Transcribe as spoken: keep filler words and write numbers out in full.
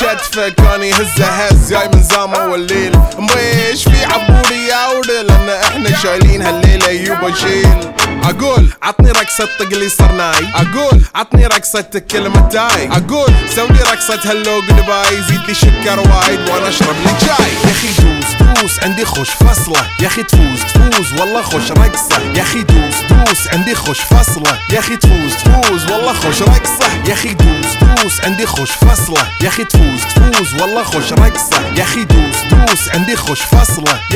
كتفك كان يهزها هز جاي من زامة والليل مبيش في عبوري يا ولد لان احنا شايلين هالليلة يوبا شيل. اقول عطني رقصة طقلي صرناي، اقول عطني رقصة كلمة تاي، اقول سوي رقصة هلو قلباي زيد لي شكر وايد وانا اشرب لي جاي. يا اخي دوس دوس عندي خوش فصلة، يا اخي تفوز تفوز والله خوش رقصة، يا اخي دوس دوس عندي خوش فصلة، يا اخي تفوز تفوز والله خوش رقصة، يا اخي دوس دوس عندي خوش فصلة، يا اخي تفوز تفوز والله خوش رقصة، يا اخي دوس دوس عندي خوش فصلة.